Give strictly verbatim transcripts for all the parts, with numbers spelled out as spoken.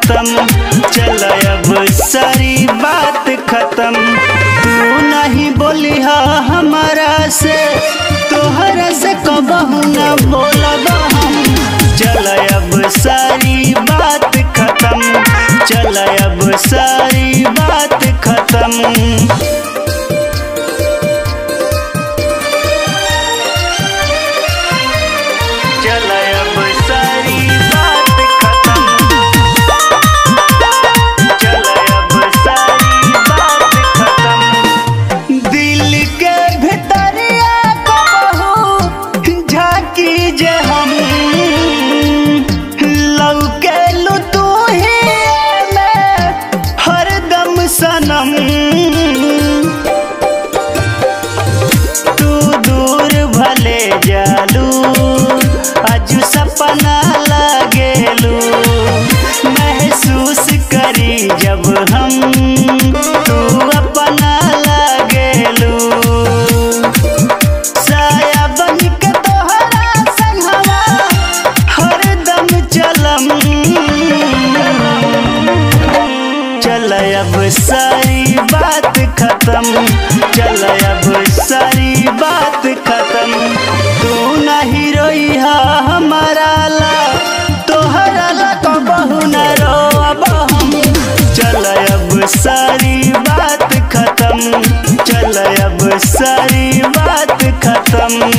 खत्म, चल अब सारी बात खत्म। तू नहीं बोली हमारा से, तोहरा से कबहू न बोलब हम। चल अब सारी बात खत्म, चल अब सारी बात खत्म। चल अब सारी बात खत्म, चल अब सारी बात खत्म। दिल के भितरिया कबहू झांकी जे हम, लौकेलू तू ही में हरदम सनम। तू दूर भले जालू, आजू सपना लागेलू। महसूस करी जब हम, तू अपना लागेलू। साया बन के तोहरा संगवा हरदम चलम। चल अब सारी बात खत्म, चल अब सारी बात खत्म। तू नहीं रोई हमारा ला, तोहरा ला कबहू न रोब हम। चल अब सारी बात खत्म, चल अब सारी बात खत्म,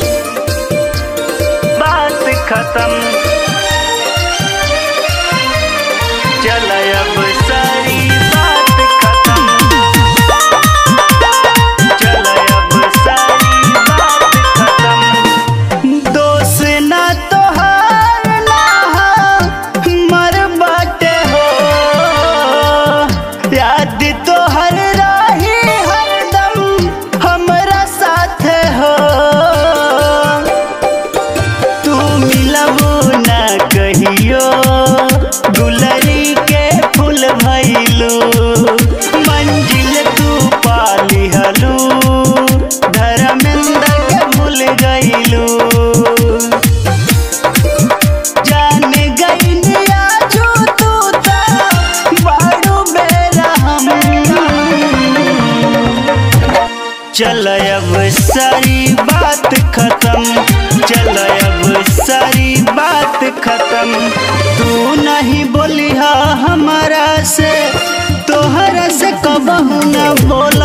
बात खत्म। चल अब सारी बात खत्म, चल अब सारी बात खत्म। दोष ना तोहार ना मर बाटे हो, याद तोहर रही हरदम हमरा साथ हो। तू मिलबू ना कहियो, गुलरी के फूल भइलू। मंजिल तू पाली हलू, धर्मेंद्र के भूल गइलू। जान गइनी आजू तू ता बाड़ू बेरहम। चल अब सारी बात खत्म, चल अब सारी बात खत्म। तू नहीं बोली हमारा से, तोहरा से कबहू न बोल